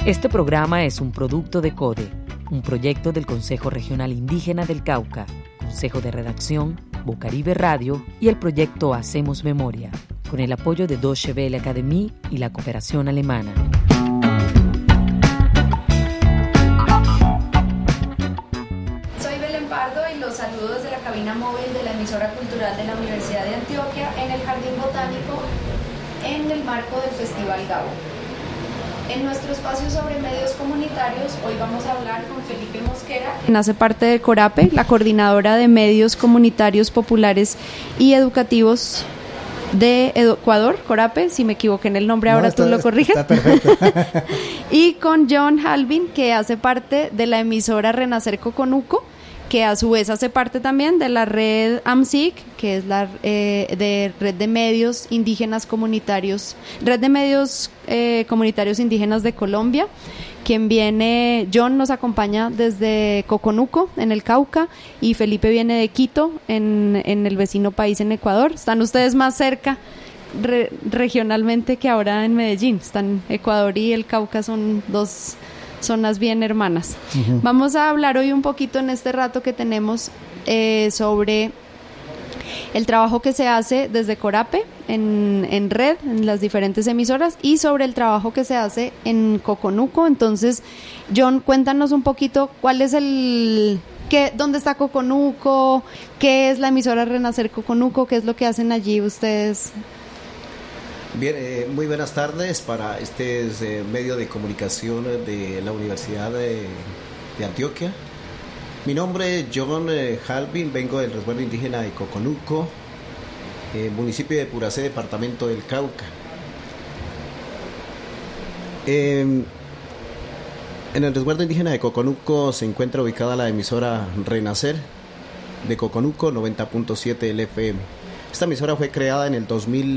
Este programa es un producto de CODE, un proyecto del Consejo Regional Indígena del Cauca, Consejo de Redacción, Bocaribe Radio y el proyecto Hacemos Memoria, con el apoyo de Deutsche Welle Akademie y la cooperación alemana. Soy Belén Pardo y los saludo desde la cabina móvil de la emisora cultural de la Universidad de Antioquia en el Jardín Botánico en el marco del Festival Gabo. En nuestro espacio sobre medios comunitarios, hoy vamos a hablar con Felipe Mosquera, quien hace parte de CORAPE, la coordinadora de medios comunitarios populares y educativos de Ecuador, CORAPE, si me equivoqué en el nombre, ahora tú lo corriges. Está perfecto. Y con John Halvin, que hace parte de la emisora Renacer Coconuco, que a su vez hace parte también de la red AMSIC, que es la red de medios indígenas comunitarios, red de medios comunitarios indígenas de Colombia. Quien viene, John nos acompaña desde Coconuco, en el Cauca, y Felipe viene de Quito, en el vecino país, en Ecuador. Están ustedes más cerca regionalmente que ahora en Medellín. Están Ecuador y el Cauca, son dos zonas bien hermanas. Uh-huh. Vamos a hablar hoy un poquito en este rato que tenemos sobre el trabajo que se hace desde CORAPE en red, en las diferentes emisoras, y sobre el trabajo que se hace en Coconuco. Entonces, John, cuéntanos un poquito cuál es dónde está Coconuco, qué es la emisora Renacer Coconuco, qué es lo que hacen allí ustedes. Bien, muy buenas tardes para este medio de comunicación de la Universidad de Antioquia. Mi nombre es John Halvin, vengo del resguardo indígena de Coconuco, municipio de Puracé, departamento del Cauca. En el resguardo indígena de Coconuco se encuentra ubicada la emisora Renacer de Coconuco, 90.7 del FM. Esta emisora fue creada en el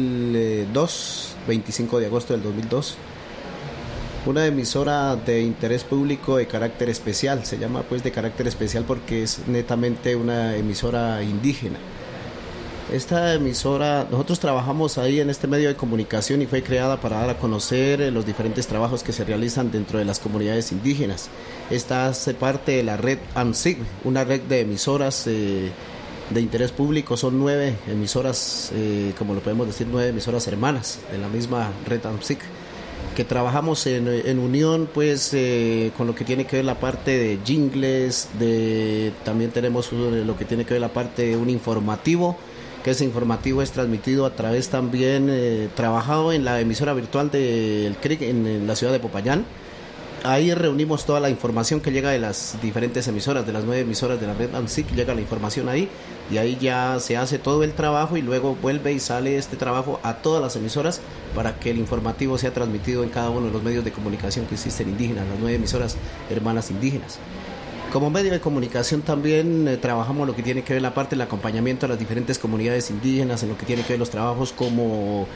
2002, 25 de agosto del 2002. Una emisora de interés público de carácter especial. Se llama pues de carácter especial porque es netamente una emisora indígena. Esta emisora, nosotros trabajamos ahí en este medio de comunicación y fue creada para dar a conocer los diferentes trabajos que se realizan dentro de las comunidades indígenas. Esta hace parte de la red AMSIC, una red de emisoras de interés público. Son 9 emisoras, como lo podemos decir, 9 emisoras hermanas de la misma red AMSIC, que trabajamos en unión pues con lo que tiene que ver la parte de jingles, también tenemos lo que tiene que ver la parte de un informativo, que ese informativo es transmitido a través también, trabajado en la emisora virtual del CRIC en la ciudad de Popayán. Ahí reunimos toda la información que llega de las diferentes emisoras, de las 9 emisoras de la red AMSIC, llega la información ahí, y ahí ya se hace todo el trabajo y luego vuelve y sale este trabajo a todas las emisoras para que el informativo sea transmitido en cada uno de los medios de comunicación que existen indígenas, las 9 emisoras hermanas indígenas. Como medio de comunicación también trabajamos lo que tiene que ver la parte del acompañamiento a las diferentes comunidades indígenas, en lo que tiene que ver los trabajos como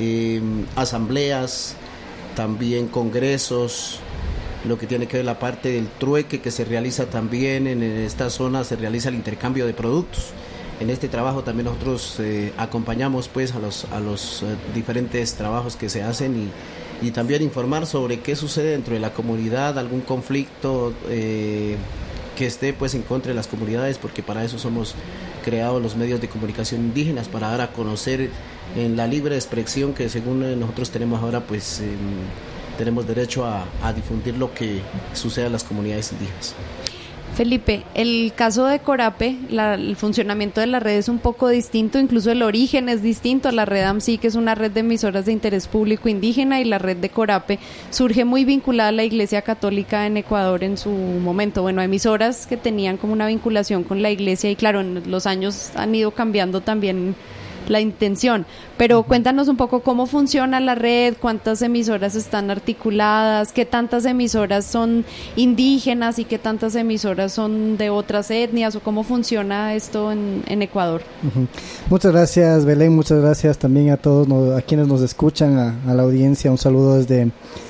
asambleas, también congresos, lo que tiene que ver la parte del trueque que se realiza también en esta zona, se realiza el intercambio de productos. En este trabajo también nosotros acompañamos pues a los diferentes trabajos que se hacen y también informar sobre qué sucede dentro de la comunidad, algún conflicto que esté pues en contra de las comunidades, porque para eso somos creados los medios de comunicación indígenas, para dar a conocer en la libre expresión que según nosotros tenemos ahora pues tenemos derecho a difundir lo que sucede a las comunidades indígenas. Felipe, el caso de CORAPE, el funcionamiento de la red es un poco distinto, incluso el origen es distinto. La red AMSIC, que es una red de emisoras de interés público indígena, y la red de CORAPE surge muy vinculada a la Iglesia Católica en Ecuador en su momento. Bueno, emisoras que tenían como una vinculación con la Iglesia y claro, en los años han ido cambiando también la intención, pero cuéntanos un poco cómo funciona la red, cuántas emisoras están articuladas, qué tantas emisoras son indígenas y qué tantas emisoras son de otras etnias, o cómo funciona esto en Ecuador. Uh-huh. Muchas gracias, Belén, muchas gracias también a todos a quienes nos escuchan, a la audiencia, un saludo desde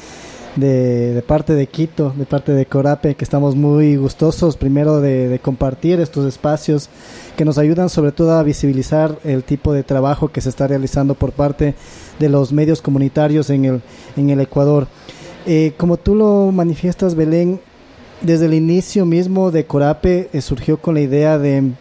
de parte de Quito, de parte de CORAPE, que estamos muy gustosos primero de compartir estos espacios que nos ayudan sobre todo a visibilizar el tipo de trabajo que se está realizando por parte de los medios comunitarios en el Ecuador. Como tú lo manifiestas, Belén, desde el inicio mismo de Corape surgió con la idea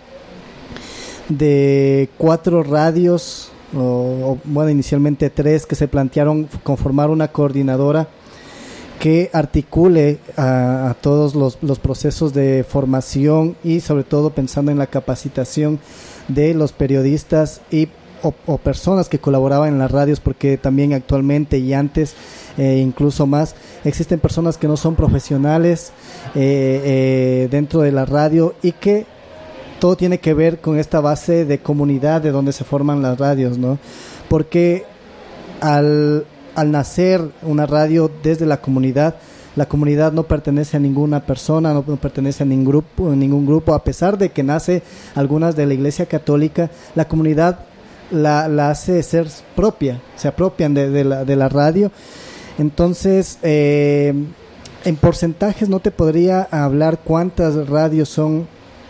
de 4 radios, bueno, inicialmente 3, que se plantearon conformar una coordinadora que articule a todos los procesos de formación y sobre todo pensando en la capacitación de los periodistas o personas que colaboraban en las radios, porque también actualmente y antes incluso más existen personas que no son profesionales dentro de la radio, y que todo tiene que ver con esta base de comunidad de donde se forman las radios, ¿no? Porque al nacer una radio desde la comunidad no pertenece a ninguna persona, no pertenece a ningún grupo, a pesar de que nace algunas de la Iglesia Católica. La comunidad la hace ser propia, se apropian de la radio. Entonces, en porcentajes no te podría hablar cuántas radios son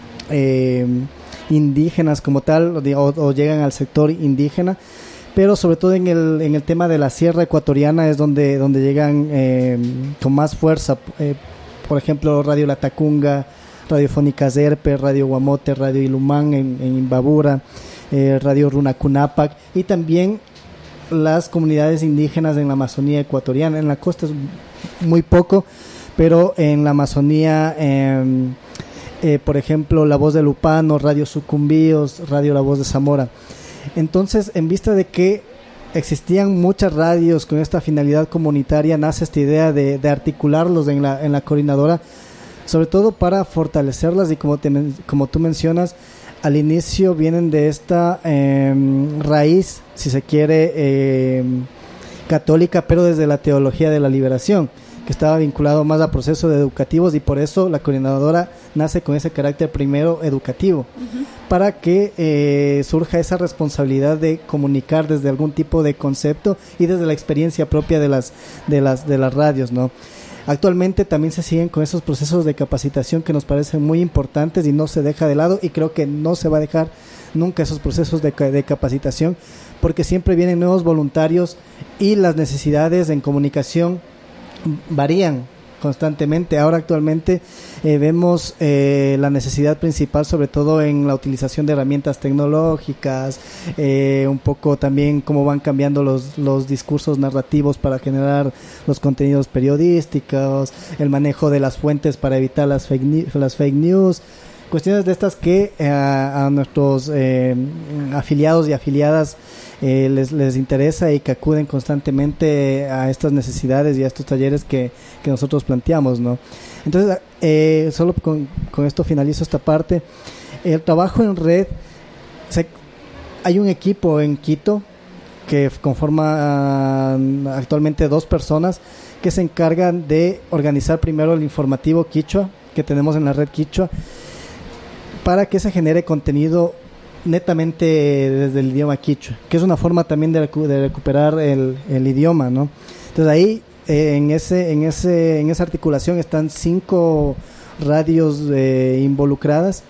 indígenas como tal, o llegan al sector indígena, pero sobre todo en el tema de la Sierra Ecuatoriana es donde llegan con más fuerza. Por ejemplo, Radio Latacunga, Radiofónica Zerpe, Radio Guamote, Radio Ilumán en Imbabura, Radio Runacunapac, y también las comunidades indígenas en la Amazonía ecuatoriana. En la costa es muy poco, pero en la Amazonía, por ejemplo, La Voz de Lupano, Radio Sucumbíos, Radio La Voz de Zamora. Entonces, en vista de que existían muchas radios con esta finalidad comunitaria, nace esta idea de articularlos en la coordinadora, sobre todo para fortalecerlas, y como tú mencionas, al inicio vienen de esta raíz, si se quiere, católica, pero desde la teología de la liberación, que estaba vinculado más a procesos educativos, y por eso la coordinadora nace con ese carácter primero educativo, para que surja esa responsabilidad de comunicar desde algún tipo de concepto y desde la experiencia propia de las radios, ¿no? Actualmente también se siguen con esos procesos de capacitación que nos parecen muy importantes y no se deja de lado, y creo que no se va a dejar nunca esos procesos de capacitación, porque siempre vienen nuevos voluntarios y las necesidades en comunicación varían constantemente. Ahora actualmente vemos la necesidad principal sobre todo en la utilización de herramientas tecnológicas, un poco también cómo van cambiando los discursos narrativos para generar los contenidos periodísticos, el manejo de las fuentes para evitar las fake news, cuestiones de estas que a nuestros afiliados y afiliadas les interesa, y que acuden constantemente a estas necesidades y a estos talleres que nosotros planteamos, ¿no? Entonces, solo con esto finalizo esta parte. El trabajo en red, hay un equipo en Quito que conforma actualmente 2 personas que se encargan de organizar primero el informativo quichua que tenemos en la red quichua, para que se genere contenido netamente desde el idioma quichua, que es una forma también de recuperar el idioma, ¿no? Entonces ahí en esa articulación están 5 radios involucradas,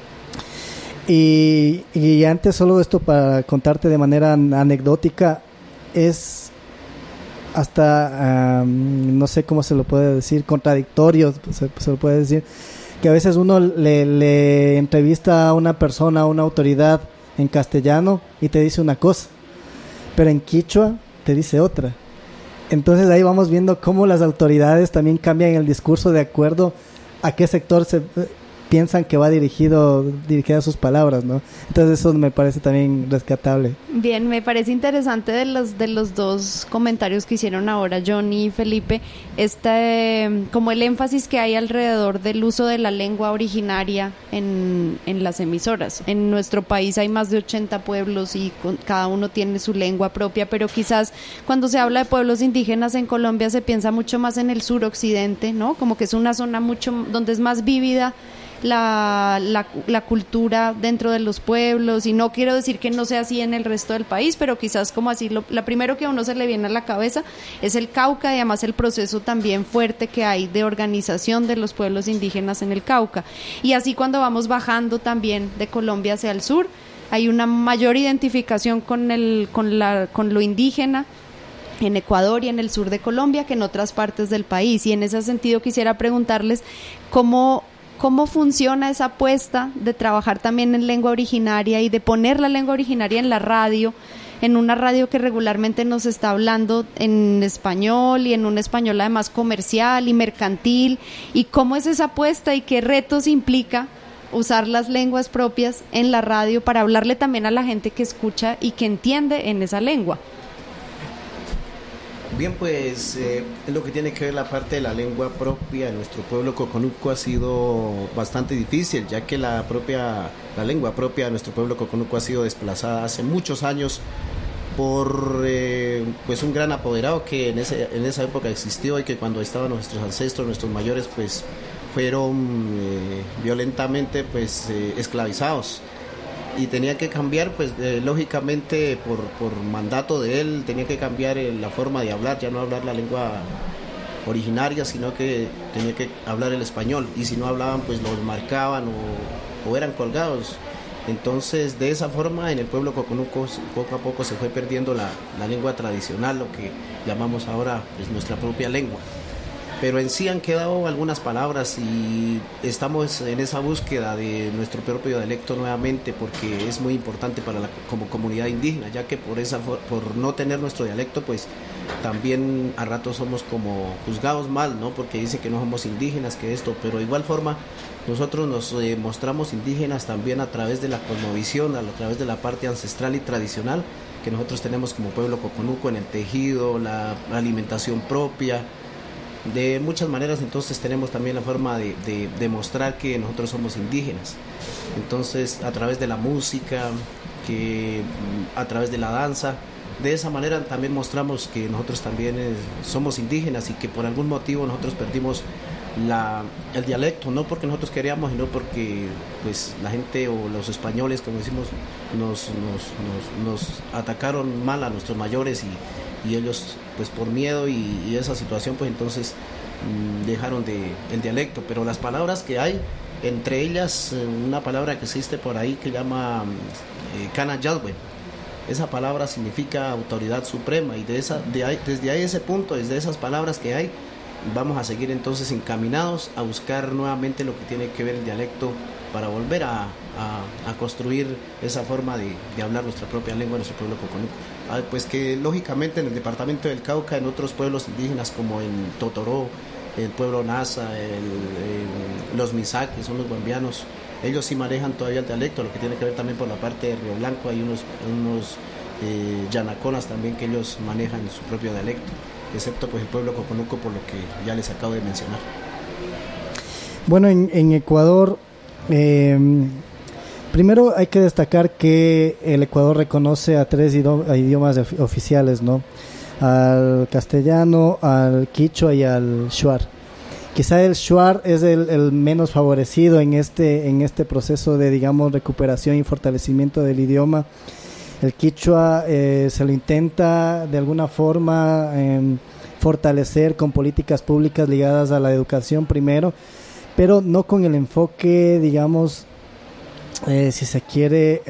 y antes, solo esto para contarte de manera anecdótica, es hasta no sé cómo se lo puede decir, contradictorio se lo puede decir, que a veces uno le entrevista a una persona, a una autoridad en castellano, y te dice una cosa, pero en quichua te dice otra. Entonces ahí vamos viendo cómo las autoridades también cambian el discurso de acuerdo a qué sector se piensan que va dirigida sus palabras, ¿no? Entonces eso me parece también rescatable. Bien, me parece interesante de los 2 comentarios que hicieron ahora Johnny y Felipe, como el énfasis que hay alrededor del uso de la lengua originaria en las emisoras. En nuestro país hay más de 80 pueblos y cada uno tiene su lengua propia, pero quizás cuando se habla de pueblos indígenas en Colombia se piensa mucho más en el suroccidente, ¿no? Como que es una zona donde es más vívida la cultura dentro de los pueblos, y no quiero decir que no sea así en el resto del país, pero quizás como así la primero que a uno se le viene a la cabeza es el Cauca, y además el proceso también fuerte que hay de organización de los pueblos indígenas en el Cauca, y así cuando vamos bajando también de Colombia hacia el sur hay una mayor identificación con lo indígena, en Ecuador y en el sur de Colombia que en otras partes del país. Y en ese sentido quisiera preguntarles cómo funciona esa apuesta de trabajar también en lengua originaria y de poner la lengua originaria en la radio, en una radio que regularmente nos está hablando en español y en un español además comercial y mercantil, y cómo es esa apuesta y qué retos implica usar las lenguas propias en la radio para hablarle también a la gente que escucha y que entiende en esa lengua. Bien, pues lo que tiene que ver la parte de la lengua propia de nuestro pueblo coconuco ha sido bastante difícil, ya que la lengua propia de nuestro pueblo coconuco ha sido desplazada hace muchos años por pues un gran apoderado que en esa época existió, y que cuando estaban nuestros ancestros, nuestros mayores, pues fueron violentamente pues esclavizados, y tenía que cambiar, pues lógicamente por mandato de él tenía que cambiar la forma de hablar, ya no hablar la lengua originaria, sino que tenía que hablar el español, y si no hablaban pues los marcaban o eran colgados. Entonces de esa forma en el pueblo coconuco poco a poco se fue perdiendo la lengua tradicional, lo que llamamos ahora pues nuestra propia lengua. Pero en sí han quedado algunas palabras y estamos en esa búsqueda de nuestro propio dialecto nuevamente, porque es muy importante para como comunidad indígena, ya que por no tener nuestro dialecto pues también a ratos somos como juzgados mal, ¿no? Porque dice que no somos indígenas, que esto, pero de igual forma nosotros nos mostramos indígenas también a través de la cosmovisión, a través de la parte ancestral y tradicional que nosotros tenemos como pueblo coconuco, en el tejido, la alimentación propia. De muchas maneras entonces tenemos también la forma de demostrar que nosotros somos indígenas. Entonces a través de la música, a través de la danza, de esa manera también mostramos que nosotros también somos indígenas, y que por algún motivo nosotros perdimos el dialecto, no porque nosotros queríamos, sino porque pues la gente o los españoles, como decimos, nos atacaron mal a nuestros mayores, y ellos pues por miedo y esa situación pues entonces dejaron el dialecto. Pero las palabras que hay, entre ellas una palabra que existe por ahí que llama Cana Yadwe. Esa palabra significa autoridad suprema, y desde ahí ese punto, desde esas palabras que hay, vamos a seguir entonces encaminados a buscar nuevamente lo que tiene que ver el dialecto, para volver a construir esa forma de hablar nuestra propia lengua en nuestro pueblo coconuco. Pues que lógicamente en el departamento del Cauca, en otros pueblos indígenas como en Totoró, el pueblo Nasa, los Misak, que son los bambianos, ellos sí manejan todavía el dialecto, lo que tiene que ver también por la parte de Río Blanco. Hay unos yanaconas también que ellos manejan su propio dialecto, excepto pues el pueblo coconuco, por lo que ya les acabo de mencionar. Bueno, en Ecuador, primero hay que destacar que el Ecuador reconoce a 3 idiomas oficiales, ¿no? Al castellano, al quichua y al shuar. Quizá el shuar es el menos favorecido en este proceso de, digamos, recuperación y fortalecimiento del idioma. El quichua se lo intenta de alguna forma fortalecer con políticas públicas ligadas a la educación primero, pero no con el enfoque, digamos, si se quiere,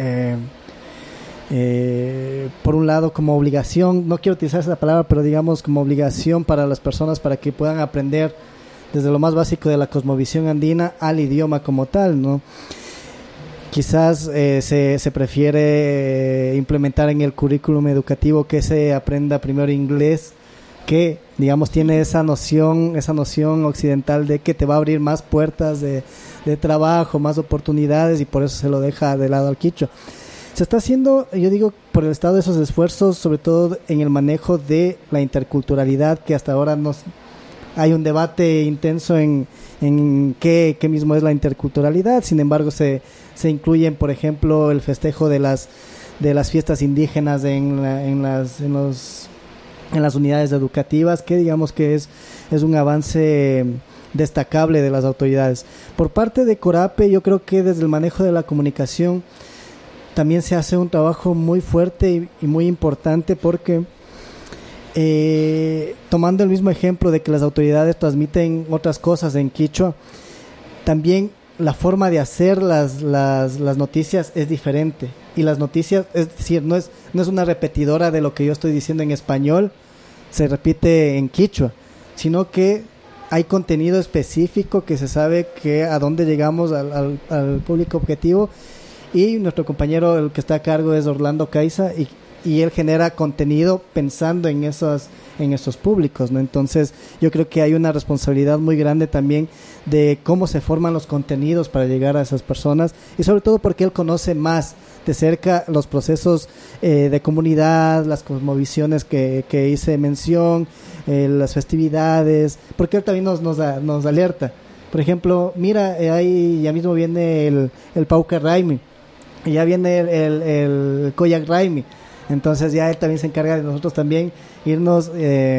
por un lado como obligación, no quiero utilizar esa palabra, pero digamos como obligación para las personas, para que puedan aprender desde lo más básico de la cosmovisión andina al idioma como tal, ¿no? Quizás se prefiere implementar en el currículum educativo que se aprenda primero inglés, que digamos tiene esa noción occidental de que te va a abrir más puertas de trabajo, más oportunidades, y por eso se lo deja de lado al quichua. Se está haciendo, yo digo, por el estado de esos esfuerzos, sobre todo en el manejo de la interculturalidad, que hasta ahora hay un debate intenso en qué mismo es la interculturalidad. Sin embargo, se incluyen, por ejemplo, el festejo de las fiestas indígenas en las unidades educativas, que digamos que es un avance destacable de las autoridades. Por parte de Corape, yo creo que desde el manejo de la comunicación también se hace un trabajo muy fuerte y muy importante, porque tomando el mismo ejemplo de que las autoridades transmiten otras cosas en quichua, también la forma de hacer las noticias es diferente, y las noticias, es decir, no es una repetidora de lo que yo estoy diciendo en español se repite en quichua, sino que hay contenido específico que se sabe que a dónde llegamos al público objetivo, y nuestro compañero, el que está a cargo, es Orlando Caiza, y él genera contenido pensando en esos públicos, ¿no? Entonces yo creo que hay una responsabilidad muy grande también de cómo se forman los contenidos para llegar a esas personas, y sobre todo porque él conoce más de cerca los procesos de comunidad, las cosmovisiones que hice mención, las festividades, porque él también nos alerta. Por ejemplo, mira, ahí ya mismo viene el Pauca Raimi, y ya viene el Koyak Raimi. Entonces ya él también se encarga de nosotros también irnos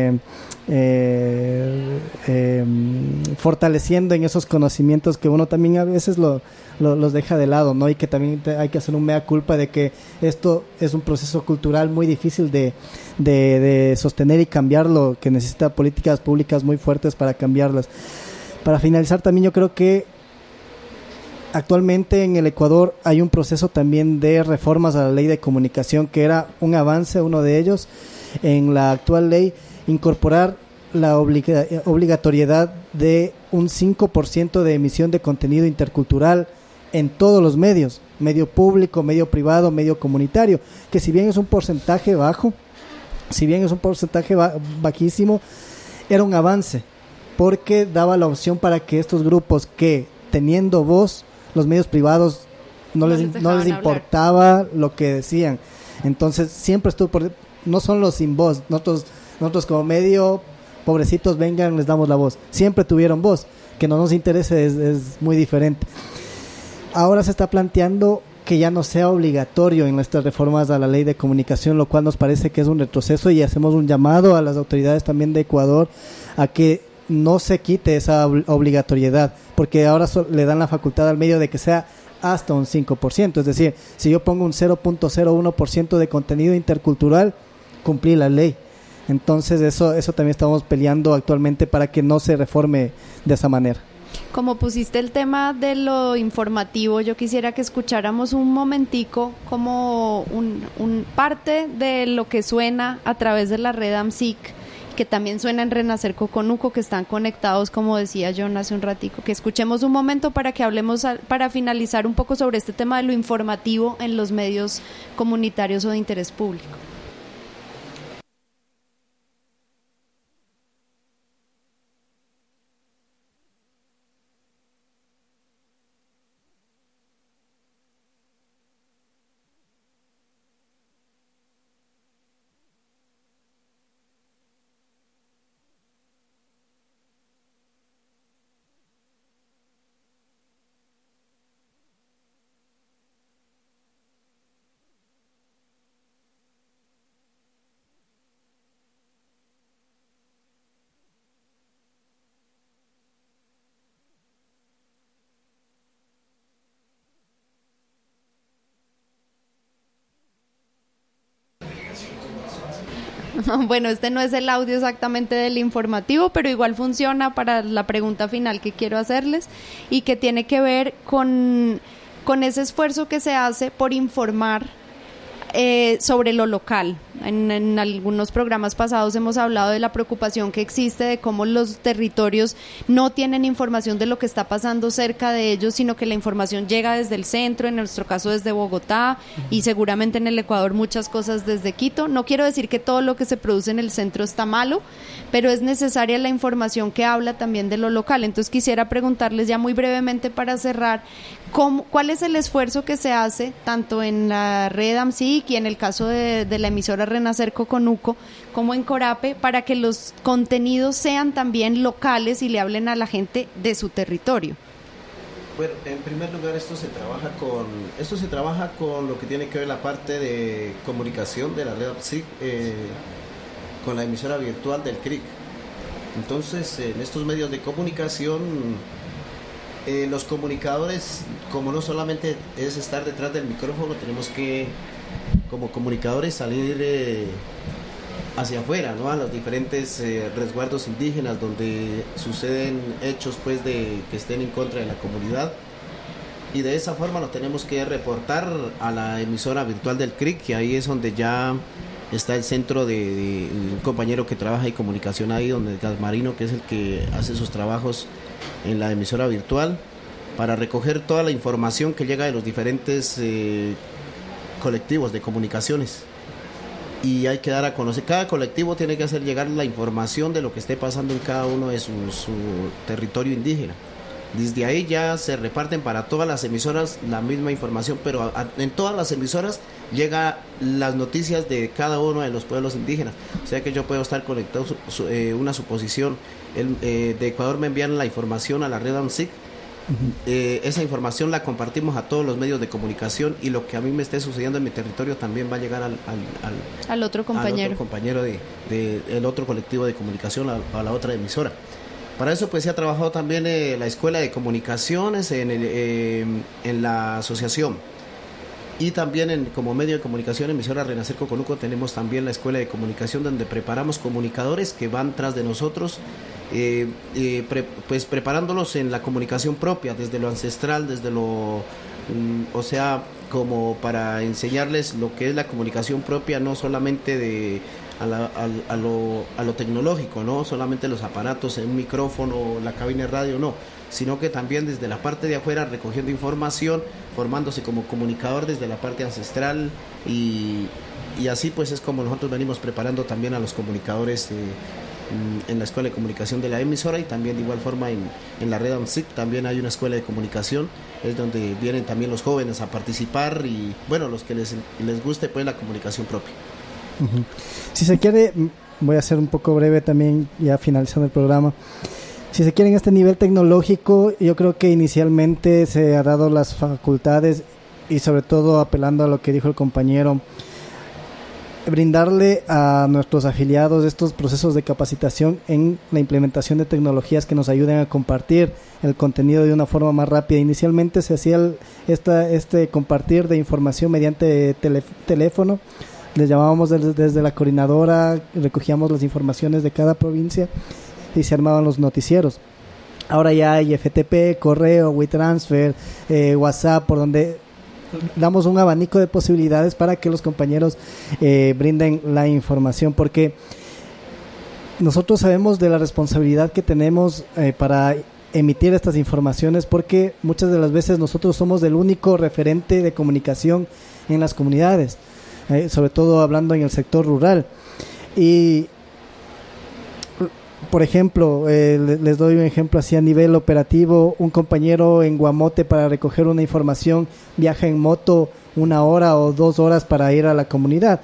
fortaleciendo en esos conocimientos que uno también a veces los deja de lado, ¿no? Y que también hay que hacer un mea culpa de que esto es un proceso cultural muy difícil de sostener y cambiarlo, que necesita políticas públicas muy fuertes para cambiarlas. Para finalizar, también yo creo que actualmente en el Ecuador hay un proceso también de reformas a la ley de comunicación, que era un avance, uno de ellos, en la actual ley, incorporar la obligatoriedad de un 5% de emisión de contenido intercultural en todos los medios, medio público, medio privado, medio comunitario, que si bien es un porcentaje bajísimo, era un avance, porque daba la opción para que estos grupos que, teniendo voz, los medios privados no les importaba lo que decían. Entonces siempre estuvo no son los sin voz, nosotros como medio, pobrecitos, vengan, les damos la voz. Siempre tuvieron voz, que no nos interese es muy diferente. Ahora se está planteando que ya no sea obligatorio en nuestras reformas a la ley de comunicación, lo cual nos parece que es un retroceso, y hacemos un llamado a las autoridades también de Ecuador a que no se quite esa obligatoriedad, porque ahora le dan la facultad al medio de que sea hasta un 5%, es decir, si yo pongo un 0.01% de contenido intercultural, cumplí la ley. Entonces eso también estamos peleando actualmente para que no se reforme de esa manera. Como pusiste el tema de lo informativo, yo quisiera que escucháramos un momentico como un parte de lo que suena a través de la red AMSIC, que también suena en Renacer Coconuco, que están conectados, como decía John hace un ratico. Que escuchemos un momento para que hablemos, para finalizar un poco sobre este tema de lo informativo en los medios comunitarios o de interés público. Bueno, este no es el audio exactamente del informativo, pero igual funciona para la pregunta final que quiero hacerles, y que tiene que ver con ese esfuerzo que se hace por informar sobre lo local. En algunos programas pasados hemos hablado de la preocupación que existe de cómo los territorios no tienen información de lo que está pasando cerca de ellos, sino que la información llega desde el centro, en nuestro caso desde Bogotá, y seguramente en el Ecuador muchas cosas desde Quito. No quiero decir que todo lo que se produce en el centro está malo, pero es necesaria la información que habla también de lo local. Entonces quisiera preguntarles ya muy brevemente para cerrar, ¿cuál es el esfuerzo que se hace tanto en la red AMSIC y en el caso de la emisora Renacer Coconuco como en Corape, para que los contenidos sean también locales y le hablen a la gente de su territorio? Bueno, en primer lugar esto se trabaja con lo que tiene que ver la parte de comunicación de la red AMSIC con la emisora virtual del CRIC. Entonces, en estos medios de comunicación, los comunicadores, como no solamente es estar detrás del micrófono, tenemos que, como comunicadores, salir hacia afuera, ¿no? A los diferentes resguardos indígenas donde suceden hechos pues que estén en contra de la comunidad, y de esa forma lo tenemos que reportar a la emisora virtual del CRIC, que ahí es donde ya está el centro de un compañero que trabaja en comunicación ahí, donde Gasmarino, que es el que hace sus trabajos en la emisora virtual, para recoger toda la información que llega de los diferentes colectivos de comunicaciones. Y hay que dar a conocer, cada colectivo tiene que hacer llegar la información de lo que esté pasando en cada uno de su territorio indígena. Desde ahí ya se reparten para todas las emisoras la misma información, pero en todas las emisoras llega las noticias de cada uno de los pueblos indígenas. O sea que yo puedo estar conectado, una suposición, de Ecuador me envían la información a la red ANSIC. Esa información la compartimos a todos los medios de comunicación, y lo que a mí me esté sucediendo en mi territorio también va a llegar al otro compañero, del otro colectivo de comunicación, a la otra emisora. Para eso pues se ha trabajado también la Escuela de Comunicaciones en la asociación, y también como medio de comunicación emisora Renacer Coconuco tenemos también la Escuela de Comunicación, donde preparamos comunicadores que van tras de nosotros, pues preparándolos en la comunicación propia, desde lo ancestral, desde lo, o sea, como para enseñarles lo que es la comunicación propia, no solamente a lo tecnológico, no solamente los aparatos, un micrófono, la cabina de radio, no, sino que también desde la parte de afuera, recogiendo información, formándose como comunicador desde la parte ancestral, y así pues es como nosotros venimos preparando también a los comunicadores en la Escuela de Comunicación de la emisora, y también de igual forma en la red ANSIC también hay una escuela de comunicación, es donde vienen también los jóvenes a participar, y bueno, los que les guste pues la comunicación propia. Uh-huh. Si se quiere, voy a ser un poco breve también, ya finalizando el programa. Si se quiere, en este nivel tecnológico, yo creo que inicialmente se ha dado las facultades, y sobre todo apelando a lo que dijo el compañero, brindarle a nuestros afiliados estos procesos de capacitación en la implementación de tecnologías que nos ayuden a compartir el contenido de una forma más rápida. Inicialmente se hacía este compartir de información mediante teléfono. Les llamábamos desde la coordinadora, recogíamos las informaciones de cada provincia y se armaban los noticieros. Ahora ya hay FTP, correo, WeTransfer, WhatsApp, por donde damos un abanico de posibilidades para que los compañeros brinden la información, porque nosotros sabemos de la responsabilidad que tenemos para emitir estas informaciones, porque muchas de las veces nosotros somos el único referente de comunicación en las comunidades, sobre todo hablando en el sector rural. Y por ejemplo, les doy un ejemplo así a nivel operativo: un compañero en Guamote, para recoger una información, viaja en moto 1 hora o 2 horas para ir a la comunidad.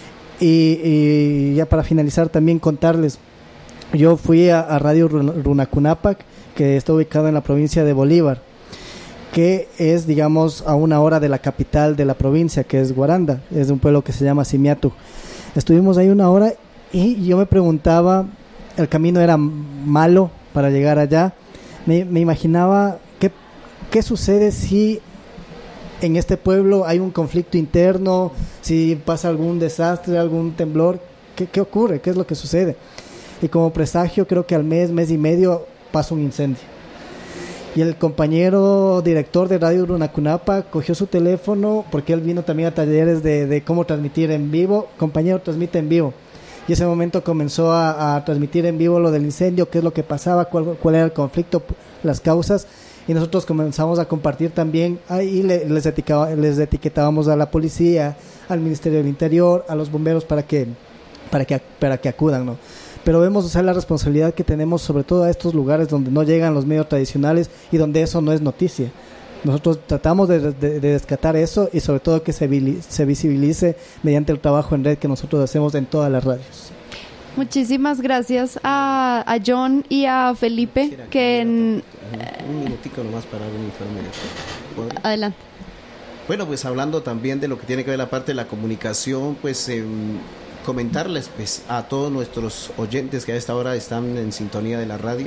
Y ya para finalizar, también contarles, yo fui a Radio Runacunapac, que está ubicado en la provincia de Bolívar, que es, digamos, a 1 hora de la capital de la provincia, que es Guaranda, es de un pueblo que se llama Simiatu. Estuvimos ahí 1 hora y yo me preguntaba, el camino era malo para llegar allá. Me imaginaba qué sucede si en este pueblo hay un conflicto interno, si pasa algún desastre, algún temblor, ¿qué ocurre? ¿Qué es lo que sucede? Y como presagio, creo que al mes y medio pasa un incendio. Y el compañero director de Radio Runacunapa cogió su teléfono, porque él vino también a talleres de cómo transmitir en vivo. Compañero, transmite en vivo. Y ese momento comenzó a transmitir en vivo lo del incendio, qué es lo que pasaba, cuál era el conflicto, las causas. Y nosotros comenzamos a compartir también, ahí les etiquetábamos a la policía, al Ministerio del Interior, a los bomberos para que acudan, ¿no? Pero vemos, o sea, la responsabilidad que tenemos, sobre todo a estos lugares donde no llegan los medios tradicionales y donde eso no es noticia. Nosotros tratamos de rescatar eso, y sobre todo que se visibilice mediante el trabajo en red que nosotros hacemos en todas las radios. Muchísimas gracias a John y a Felipe. Un minutico nomás para un informe. Adelante. Bueno, pues hablando también de lo que tiene que ver la parte de la comunicación, pues comentarles pues a todos nuestros oyentes que a esta hora están en sintonía de la radio.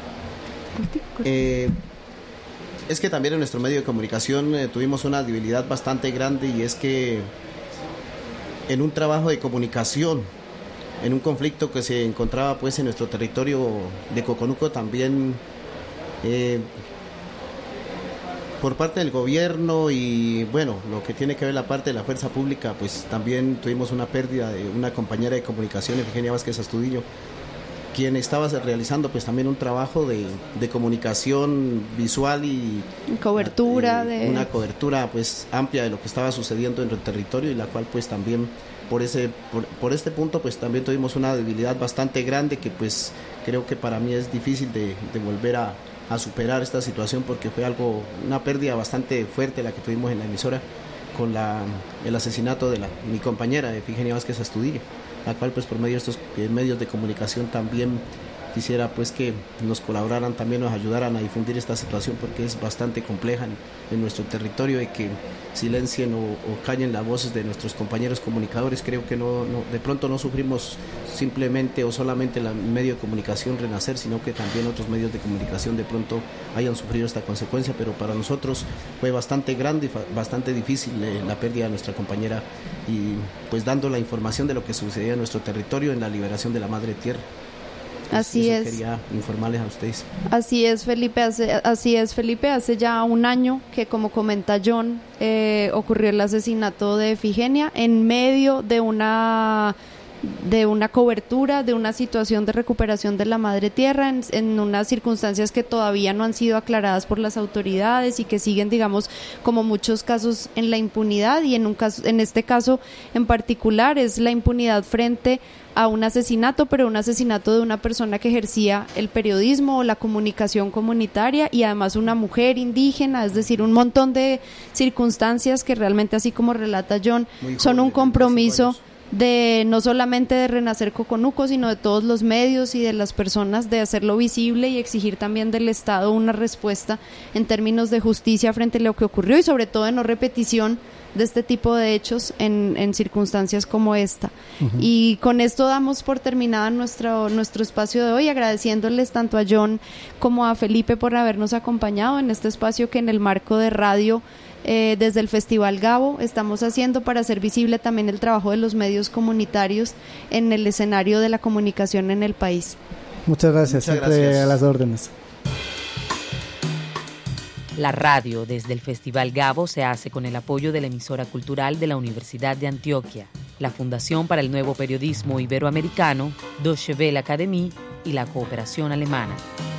Es que también en nuestro medio de comunicación tuvimos una debilidad bastante grande, y es que en un trabajo de comunicación, en un conflicto que se encontraba pues en nuestro territorio de Coconuco, también por parte del gobierno y bueno, lo que tiene que ver la parte de la fuerza pública, pues también tuvimos una pérdida de una compañera de comunicación, Efigenia Vázquez Astudillo, quien estaba realizando pues también un trabajo de comunicación visual y cobertura una cobertura pues amplia de lo que estaba sucediendo en el territorio, y la cual pues también por este punto pues también tuvimos una debilidad bastante grande que pues creo que para mí es difícil de volver a superar esta situación, porque fue una pérdida bastante fuerte la que tuvimos en la emisora con el asesinato de mi compañera Efigenia Vázquez Astudillo, la cual pues por medio de estos medios de comunicación también quisiera pues que nos colaboraran, también nos ayudaran a difundir esta situación, porque es bastante compleja en nuestro territorio, y que silencien o callen las voces de nuestros compañeros comunicadores. Creo que de pronto no sufrimos simplemente o solamente el medio de comunicación Renacer, sino que también otros medios de comunicación de pronto hayan sufrido esta consecuencia, pero para nosotros fue bastante grande y bastante difícil la pérdida de nuestra compañera, y pues dando la información de lo que sucedía en nuestro territorio en la liberación de la Madre Tierra. Así es. Quería informarles a ustedes. Así es, Felipe. Hace ya un año que, como comenta John, ocurrió el asesinato de Efigenia en medio de una cobertura, de una situación de recuperación de la Madre Tierra, en unas circunstancias que todavía no han sido aclaradas por las autoridades y que siguen, digamos, como muchos casos, en la impunidad, y en este caso en particular es la impunidad frente a un asesinato, pero un asesinato de una persona que ejercía el periodismo o la comunicación comunitaria, y además una mujer indígena, es decir, un montón de circunstancias que realmente, así como relata John, son un compromiso de no solamente de Renacer Coconuco, sino de todos los medios y de las personas, de hacerlo visible y exigir también del Estado una respuesta en términos de justicia frente a lo que ocurrió, y sobre todo de no repetición de este tipo de hechos en circunstancias como esta. Uh-huh. Y con esto damos por terminada nuestro espacio de hoy, agradeciéndoles tanto a John como a Felipe por habernos acompañado en este espacio que en el marco de radio desde el Festival Gabo estamos haciendo para hacer visible también el trabajo de los medios comunitarios en el escenario de la comunicación en el país. Muchas gracias, siempre a las órdenes. La radio desde el Festival Gabo se hace con el apoyo de la emisora cultural de la Universidad de Antioquia, la Fundación para el Nuevo Periodismo Iberoamericano, Deutsche Welle Akademie y la Cooperación Alemana.